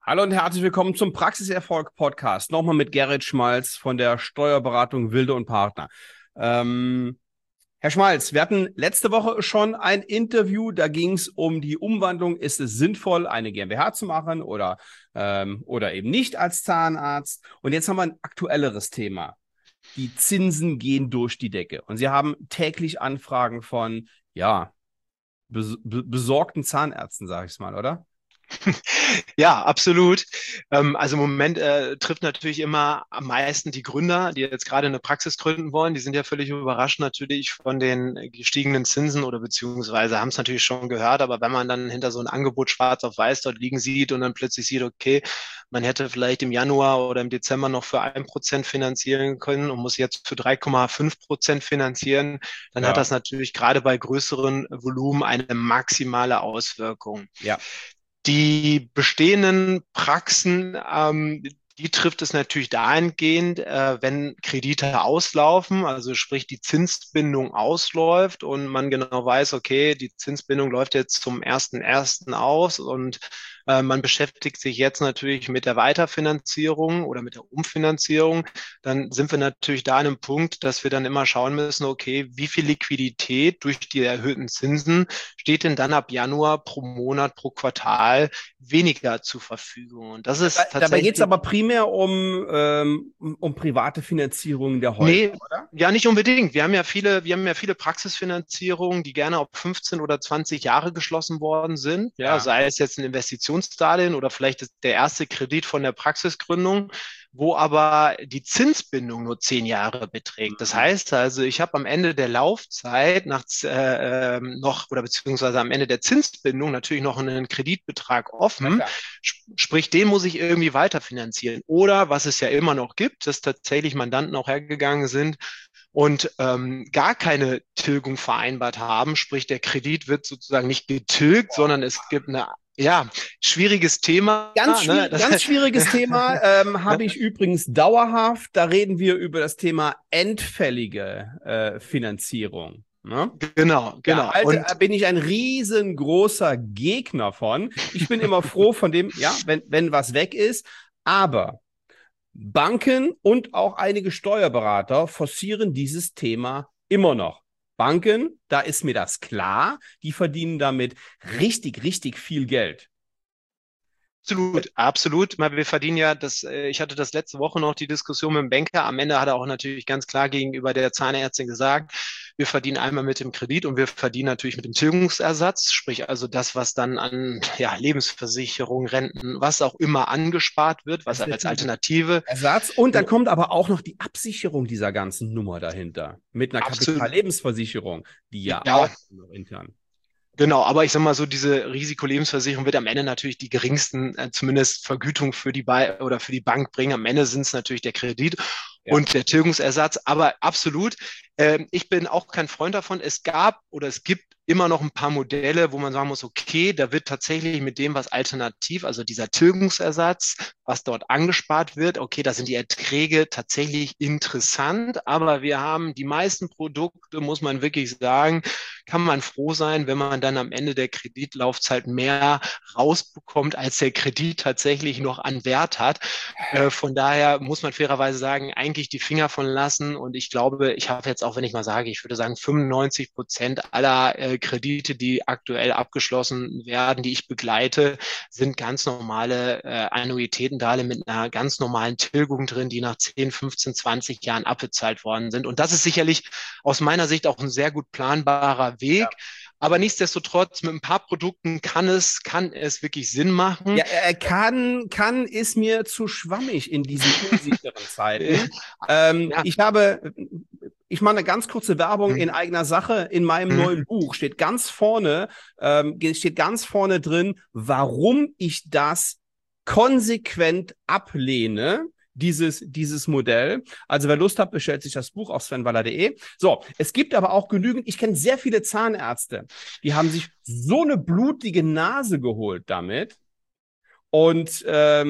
Hallo und herzlich willkommen zum Praxiserfolg-Podcast. Nochmal mit Gerrit Schmalz von der Steuerberatung Wilde und Partner. Herr Schmalz, wir hatten letzte Woche schon ein Interview, da ging es um die Umwandlung. Ist es sinnvoll, eine GmbH zu machen oder eben nicht als Zahnarzt? Und jetzt haben wir ein aktuelleres Thema. Die Zinsen gehen durch die Decke. Und Sie haben täglich Anfragen von, ja, besorgten Zahnärzten, sage ich es mal, oder? Ja, absolut. Also im Moment trifft natürlich immer am meisten die Gründer, die jetzt gerade eine Praxis gründen wollen. Die sind ja völlig überrascht natürlich von den gestiegenen Zinsen oder beziehungsweise haben es natürlich schon gehört, aber wenn man dann hinter so ein Angebot schwarz auf weiß dort liegen sieht und dann plötzlich sieht, okay, man hätte vielleicht im Januar oder im Dezember noch für 1% finanzieren können und muss jetzt für 3,5% finanzieren, dann hat Ja. das natürlich gerade bei größeren Volumen eine maximale Auswirkung. Ja. Die bestehenden Praxen, die trifft es natürlich dahingehend, wenn Kredite auslaufen, also sprich die Zinsbindung ausläuft und man genau weiß, okay, die Zinsbindung läuft jetzt zum 1.1. aus und man beschäftigt sich jetzt natürlich mit der Weiterfinanzierung oder mit der Umfinanzierung, dann sind wir natürlich da an einem Punkt, dass wir dann immer schauen müssen, okay, wie viel Liquidität durch die erhöhten Zinsen steht denn dann ab Januar pro Monat, pro Quartal weniger zur Verfügung. Und das ist Dabei geht es tatsächlich, aber primär um private Finanzierung der Häuser, nee, oder? ja, nicht unbedingt. Wir haben ja viele Praxisfinanzierungen, die gerne auf 15 oder 20 Jahre geschlossen worden sind. Ja, Ja. sei es jetzt ein Investitionsdarlehen oder vielleicht der erste Kredit von der Praxisgründung, wo aber die Zinsbindung nur 10 Jahre beträgt. Das Mhm. heißt also, ich habe am Ende der Laufzeit noch oder beziehungsweise am Ende der Zinsbindung natürlich noch einen Kreditbetrag Na offen. klar. Sprich, den muss ich irgendwie weiterfinanzieren. Oder was es ja immer noch gibt, dass tatsächlich Mandanten auch hergegangen sind und gar keine Tilgung vereinbart haben. Sprich, der Kredit wird sozusagen nicht getilgt, sondern es gibt eine, ja, schwieriges Thema. Ne? Ganz schwieriges Thema habe ich übrigens dauerhaft. Da reden wir über das Thema endfällige Finanzierung. Ne? Genau, Ja, genau. halte, Und bin ich ein riesengroßer Gegner von. Ich bin immer froh von dem, ja, wenn was weg ist. Aber Banken und auch einige Steuerberater forcieren dieses Thema immer noch. Banken, da ist mir das klar, die verdienen damit richtig, richtig viel Geld. absolut, absolut. Weil wir verdienen ja ich hatte das letzte Woche noch die Diskussion mit dem Banker. Am Ende hat er auch natürlich ganz klar gegenüber der Zahnärztin gesagt, wir verdienen einmal mit dem Kredit und wir verdienen natürlich mit dem Tilgungsersatz, sprich also das, was dann an ja, Lebensversicherung, Renten, was auch immer angespart wird, Das was ist der als Alternative Ersatz. Und dann äh, kommt aber auch noch die Absicherung dieser ganzen Nummer dahinter. Mit einer absolut, Kapitallebensversicherung, die ja ja, auch noch intern. genau, aber ich sag mal so, diese Risikolebensversicherung wird am Ende natürlich die geringsten, zumindest Vergütung für oder für die Bank bringen. Am Ende sind es natürlich der Kredit Ja. und der Tilgungsersatz. Aber absolut, ich bin auch kein Freund davon. Es gab oder es gibt immer noch ein paar Modelle, wo man sagen muss, okay, da wird tatsächlich mit dem, was alternativ, also dieser Tilgungsersatz, was dort angespart wird, okay, da sind die Erträge tatsächlich interessant, aber wir haben die meisten Produkte, muss man wirklich sagen, kann man froh sein, wenn man dann am Ende der Kreditlaufzeit mehr rausbekommt, als der Kredit tatsächlich noch an Wert hat. Von daher muss man fairerweise sagen, eigentlich die Finger von lassen. Und ich glaube, ich habe jetzt auch, wenn ich mal sage, ich würde sagen, 95% aller Kredite, die aktuell abgeschlossen werden, die ich begleite, sind ganz normale Annuitätendarlehen mit einer ganz normalen Tilgung drin, die nach 10, 15, 20 Jahren abbezahlt worden sind. Und das ist sicherlich aus meiner Sicht auch ein sehr gut planbarer Weg. Aber nichtsdestotrotz, mit ein paar Produkten kann es wirklich Sinn machen. Ja, ist mir zu schwammig in diesen unsicheren Äh, Zeiten. Ja, Ich mache eine ganz kurze Werbung in eigener Sache. In meinem neuen Buch steht ganz vorne drin, warum ich das konsequent ablehne. Dieses Modell. Also wer Lust hat, bestellt sich das Buch auf svenwaller.de. So, es gibt aber auch genügend, ich kenne sehr viele Zahnärzte, die haben sich so eine blutige Nase geholt damit, und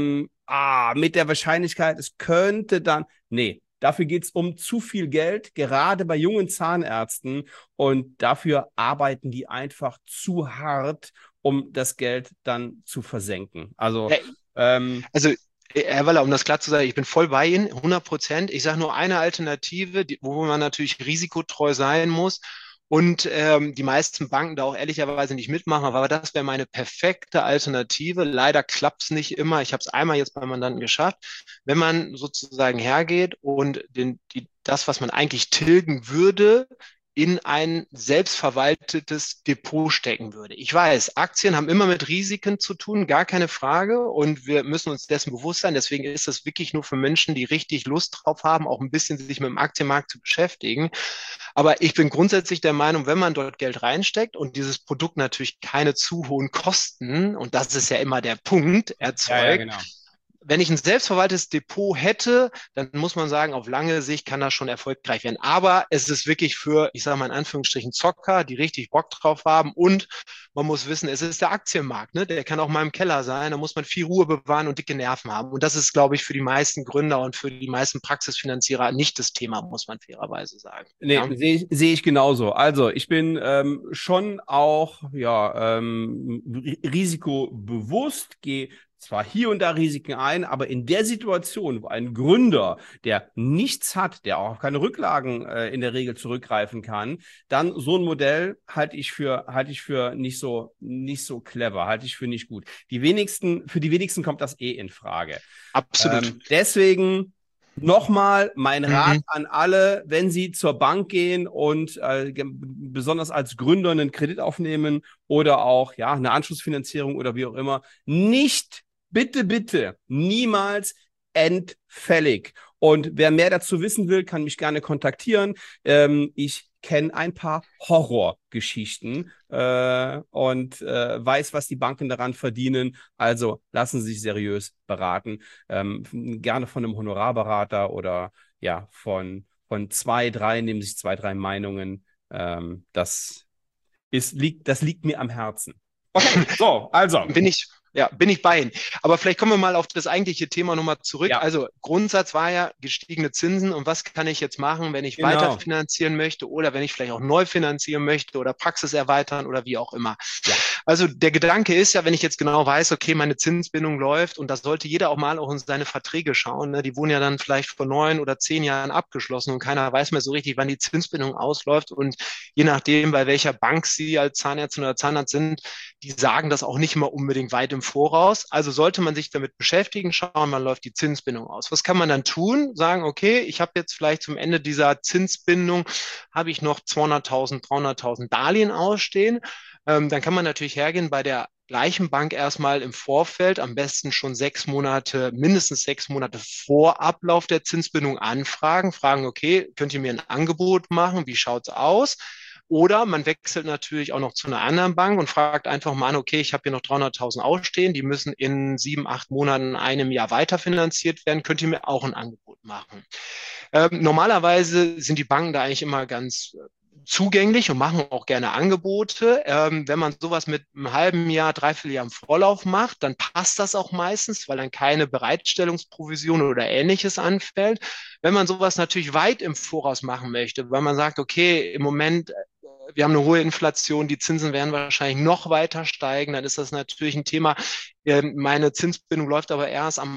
mit der Wahrscheinlichkeit, es könnte dann, nee, dafür geht es um zu viel Geld, gerade bei jungen Zahnärzten. Und dafür arbeiten die einfach zu hart, um das Geld dann zu versenken. Also, Also, Herr Waller, um das klar zu sagen, ich bin voll bei Ihnen, 100%. Ich sage nur eine Alternative, wo man natürlich risikotreu sein muss und die meisten Banken da auch ehrlicherweise nicht mitmachen, aber das wäre meine perfekte Alternative. Leider klappt es nicht immer. Ich habe es einmal jetzt beim Mandanten geschafft. Wenn man sozusagen hergeht und das, was man eigentlich tilgen würde, in ein selbstverwaltetes Depot stecken würde. Ich weiß, Aktien haben immer mit Risiken zu tun, gar keine Frage. Und wir müssen uns dessen bewusst sein. Deswegen ist das wirklich nur für Menschen, die richtig Lust drauf haben, auch ein bisschen sich mit dem Aktienmarkt zu beschäftigen. Aber ich bin grundsätzlich der Meinung, wenn man dort Geld reinsteckt und dieses Produkt natürlich keine zu hohen Kosten, und das ist ja immer der Punkt, Ja, ja, erzeugt, genau. wenn ich ein selbstverwaltetes Depot hätte, dann muss man sagen, auf lange Sicht kann das schon erfolgreich werden. Aber es ist wirklich für, ich sage mal in Anführungsstrichen, Zocker, die richtig Bock drauf haben. Und man muss wissen, es ist der Aktienmarkt, ne? Der kann auch mal im Keller sein. Da muss man viel Ruhe bewahren und dicke Nerven haben. Und das ist, glaube ich, für die meisten Gründer und für die meisten Praxisfinanzierer nicht das Thema, muss man fairerweise sagen. Nee, Ja? sehe ich genauso. Also ich bin schon auch risikobewusst, gehe zwar hier und da Risiken ein, aber in der Situation, wo ein Gründer, der nichts hat, der auch auf keine Rücklagen in der Regel zurückgreifen kann, dann so ein Modell halte ich für nicht so clever, halte ich für nicht gut. Für die wenigsten kommt das in Frage. Absolut. Deswegen nochmal mein Rat Mhm. an alle, wenn Sie zur Bank gehen und besonders als Gründer einen Kredit aufnehmen oder auch ja eine Anschlussfinanzierung oder wie auch immer, nicht, bitte, bitte, niemals entfällig. Und wer mehr dazu wissen will, kann mich gerne kontaktieren. Ich kenne ein paar Horrorgeschichten und weiß, was die Banken daran verdienen. Also lassen Sie sich seriös beraten. Gerne von einem Honorarberater oder ja, von zwei, drei, nehmen sich zwei, drei Meinungen. Das liegt mir am Herzen. Okay, so, also, Bin ich bei Ihnen. Aber vielleicht kommen wir mal auf das eigentliche Thema nochmal zurück. ja, Also Grundsatz war ja gestiegene Zinsen und was kann ich jetzt machen, wenn ich genau. weiterfinanzieren möchte oder wenn ich vielleicht auch neu finanzieren möchte oder Praxis erweitern oder wie auch immer. Ja. Also der Gedanke ist ja, wenn ich jetzt genau weiß, okay, meine Zinsbindung läuft und das sollte jeder auch mal auch in seine Verträge schauen. Ne? Die wurden ja dann vielleicht vor 9 oder 10 Jahren abgeschlossen und keiner weiß mehr so richtig, wann die Zinsbindung ausläuft und je nachdem, bei welcher Bank Sie als Zahnärztin oder Zahnarzt sind, die sagen das auch nicht immer unbedingt weit im Voraus. Also sollte man sich damit beschäftigen, schauen, wann läuft die Zinsbindung aus. Was kann man dann tun? Sagen, okay, ich habe jetzt vielleicht zum Ende dieser Zinsbindung, habe ich noch 200.000, 300.000 Darlehen ausstehen. Dann kann man natürlich hergehen bei der gleichen Bank erstmal im Vorfeld, am besten schon 6 Monate, mindestens 6 Monate vor Ablauf der Zinsbindung anfragen, fragen, okay, könnt ihr mir ein Angebot machen? Wie schaut's aus? Oder man wechselt natürlich auch noch zu einer anderen Bank und fragt einfach mal an, okay, ich habe hier noch 300.000 ausstehen, die müssen in 7, 8 Monaten, einem Jahr weiterfinanziert werden, könnt ihr mir auch ein Angebot machen? Normalerweise sind die Banken da eigentlich immer ganz zugänglich und machen auch gerne Angebote. Wenn man sowas mit einem halben Jahr, dreiviertel Jahr im Vorlauf macht, dann passt das auch meistens, weil dann keine Bereitstellungsprovision oder ähnliches anfällt. Wenn man sowas natürlich weit im Voraus machen möchte, weil man sagt, okay, im Moment wir haben eine hohe Inflation, die Zinsen werden wahrscheinlich noch weiter steigen, dann ist das natürlich ein Thema. Meine Zinsbindung läuft aber erst am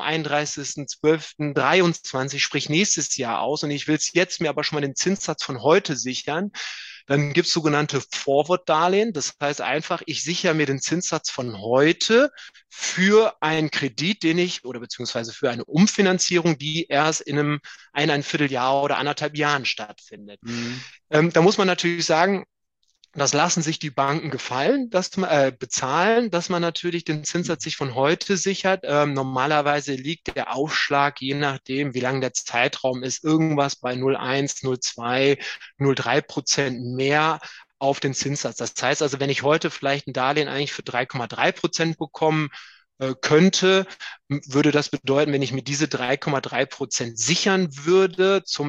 31.12.23, sprich nächstes Jahr aus und ich will es jetzt mir aber schon mal den Zinssatz von heute sichern. Dann gibt es sogenannte Forward-Darlehen. Das heißt einfach, ich sichere mir den Zinssatz von heute für einen Kredit, den ich, oder beziehungsweise für eine Umfinanzierung, die erst in ein Vierteljahr oder 1,5 Jahren stattfindet. Mhm. Da muss man natürlich sagen, das lassen sich die Banken gefallen, bezahlen, dass man natürlich den Zinssatz sich von heute sichert. Normalerweise liegt der Aufschlag, je nachdem, wie lang der Zeitraum ist, irgendwas bei 0,1, 0,2, 0,3% mehr auf den Zinssatz. Das heißt also, wenn ich heute vielleicht ein Darlehen eigentlich für 3,3% bekommen könnte, würde das bedeuten, wenn ich mir diese 3,3% sichern würde zum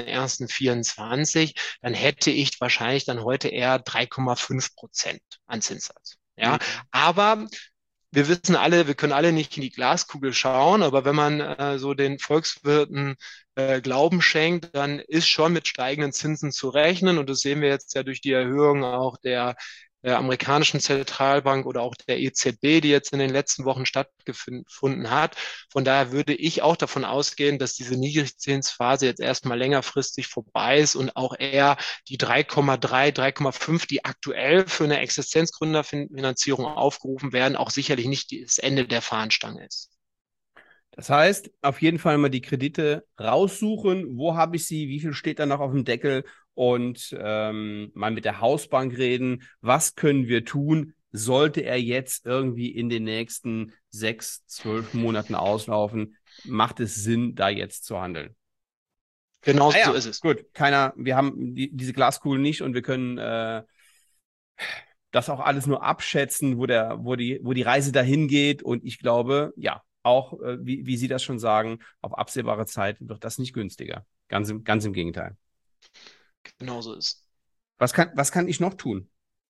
1.1.24, dann hätte ich wahrscheinlich dann heute eher 3,5% an Zinssatz. Ja, Mhm. aber wir wissen alle, wir können alle nicht in die Glaskugel schauen, aber wenn man so den Volkswirten Glauben schenkt, dann ist schon mit steigenden Zinsen zu rechnen. Und das sehen wir jetzt ja durch die Erhöhung auch der amerikanischen Zentralbank oder auch der EZB, die jetzt in den letzten Wochen stattgefunden hat. Von daher würde ich auch davon ausgehen, dass diese Niedrigzinsphase jetzt erstmal längerfristig vorbei ist und auch eher die 3,3, 3,5, die aktuell für eine Existenzgründerfinanzierung aufgerufen werden, auch sicherlich nicht das Ende der Fahnenstange ist. Das heißt, auf jeden Fall mal die Kredite raussuchen. Wo habe ich sie? Wie viel steht da noch auf dem Deckel? Und mal mit der Hausbank reden. Was können wir tun? Sollte er jetzt irgendwie in den nächsten 6, 12 Monaten auslaufen? Macht es Sinn, da jetzt zu handeln? Genau so Naja, ist es. gut. Wir haben diese Glaskugel nicht und wir können das auch alles nur abschätzen, wo die Reise dahin geht. Und ich glaube, ja, auch, wie Sie das schon sagen, auf absehbare Zeit wird das nicht günstiger. Ganz im Gegenteil. Genau so ist es. Was kann ich noch tun?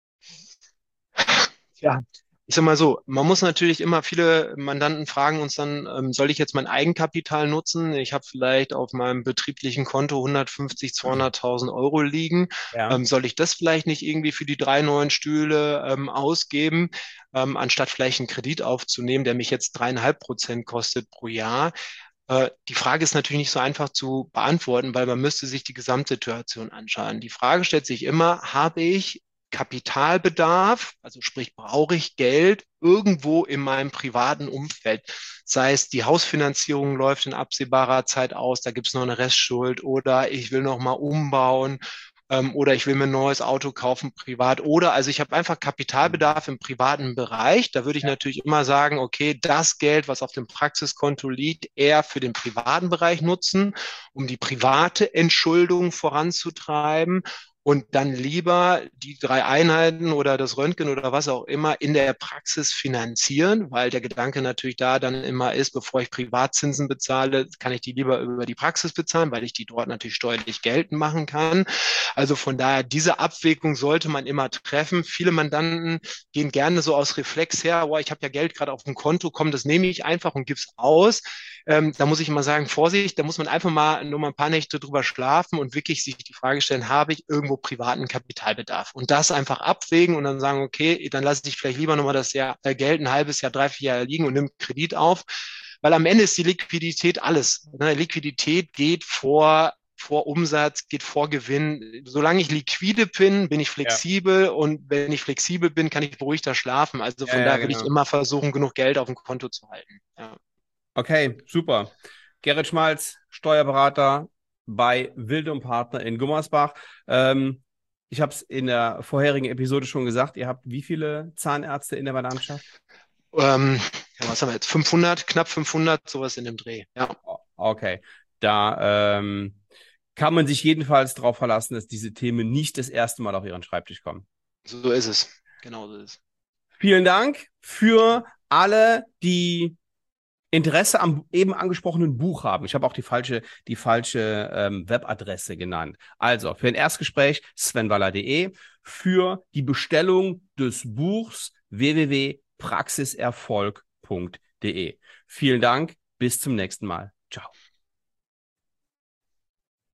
Ja, ich sag mal so, man muss natürlich immer, viele Mandanten fragen uns dann, soll ich jetzt mein Eigenkapital nutzen? Ich habe vielleicht auf meinem betrieblichen Konto 150, 200.000 Euro liegen. Ja. Soll ich das vielleicht nicht irgendwie für die 3 neuen Stühle ausgeben, anstatt vielleicht einen Kredit aufzunehmen, der mich jetzt 3,5% kostet pro Jahr? Die Frage ist natürlich nicht so einfach zu beantworten, weil man müsste sich die Gesamtsituation anschauen. Die Frage stellt sich immer, habe ich Kapitalbedarf, also sprich, brauche ich Geld irgendwo in meinem privaten Umfeld? Sei es, die Hausfinanzierung läuft in absehbarer Zeit aus, da gibt es noch eine Restschuld oder ich will noch mal umbauen oder ich will mir ein neues Auto kaufen, privat. Oder also ich habe einfach Kapitalbedarf im privaten Bereich. Da würde ich Ja. natürlich immer sagen, okay, das Geld, was auf dem Praxiskonto liegt, eher für den privaten Bereich nutzen, um die private Entschuldung voranzutreiben und dann lieber die 3 Einheiten oder das Röntgen oder was auch immer in der Praxis finanzieren, weil der Gedanke natürlich da dann immer ist, bevor ich Privatzinsen bezahle, kann ich die lieber über die Praxis bezahlen, weil ich die dort natürlich steuerlich geltend machen kann. Also von daher, diese Abwägung sollte man immer treffen. Viele Mandanten gehen gerne so aus Reflex her, oh, ich habe ja Geld gerade auf dem Konto, komm, das nehme ich einfach und gebe es aus. Da muss ich immer sagen, Vorsicht, da muss man einfach mal nur mal ein paar Nächte drüber schlafen und wirklich sich die Frage stellen, habe ich irgendwo privaten Kapitalbedarf? Und das einfach abwägen und dann sagen, okay, dann lasse ich vielleicht lieber nochmal das Jahr, Geld ein halbes Jahr, 3, 4 Jahre liegen und nimm Kredit auf. Weil am Ende ist die Liquidität alles. Ne? Liquidität geht vor Umsatz, geht vor Gewinn. Solange ich liquide bin, bin ich Ja, flexibel und wenn ich flexibel bin, kann ich beruhigter schlafen. Also ja, von ja, daher würde ich genau. immer versuchen, genug Geld auf dem Konto zu halten. Ja. Okay, super. Gerrit Schmalz, Steuerberater bei Wilde & Partner in Gummersbach. Ich habe es in der vorherigen Episode schon gesagt, ihr habt wie viele Zahnärzte in der Mandantschaft? Ja, was haben wir jetzt? 500, knapp 500, sowas in dem Dreh. Ja, Okay, da kann man sich jedenfalls darauf verlassen, dass diese Themen nicht das erste Mal auf Ihren Schreibtisch kommen. so ist es. Genau so ist es. Vielen Dank für alle, die Interesse am eben angesprochenen Buch haben. Ich habe auch die falsche Webadresse genannt. Also für ein Erstgespräch svenwaller.de, für die Bestellung des Buchs www.praxiserfolg.de. Vielen Dank, bis zum nächsten Mal. Ciao.